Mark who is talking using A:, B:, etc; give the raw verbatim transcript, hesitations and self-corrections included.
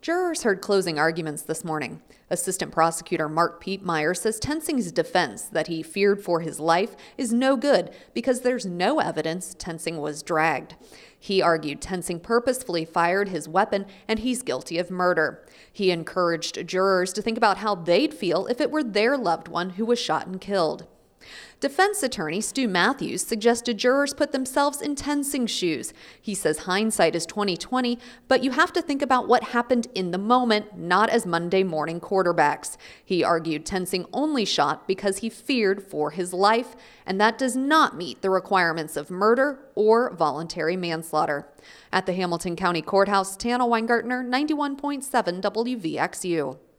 A: Jurors heard closing arguments this morning. Assistant Prosecutor Mark Pietmeyer says Tensing's defense that he feared for his life is no good because there's no evidence Tensing was dragged. He argued Tensing purposefully fired his weapon and he's guilty of murder. He encouraged jurors to think about how they'd feel if it were their loved one who was shot and killed. Defense attorney Stu Matthews suggested jurors put themselves in Tensing's shoes. He says hindsight is twenty twenty, but you have to think about what happened in the moment, not as Monday morning quarterbacks. He argued Tensing only shot because he feared for his life, and that does not meet the requirements of murder or voluntary manslaughter. At the Hamilton County Courthouse, Tana Weingartner, ninety-one point seven W V X U.